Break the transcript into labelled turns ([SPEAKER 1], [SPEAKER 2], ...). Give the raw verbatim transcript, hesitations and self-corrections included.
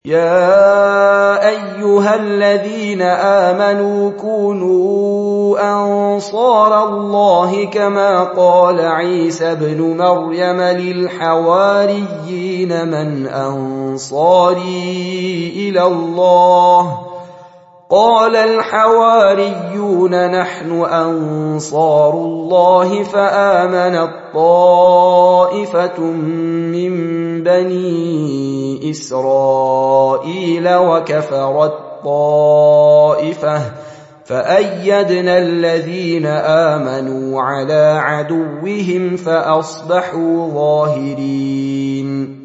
[SPEAKER 1] يا أيها الذين آمنوا كونوا أنصار الله كما قال عيسى ابن مريم للحواريين من أنصاري إلى الله قال الحواريون نحن أنصار الله فآمنت طائفة من بني إسرائيل وكفرت طائفة فأيدنا الذين آمنوا على عدوهم فأصبحوا ظاهرين.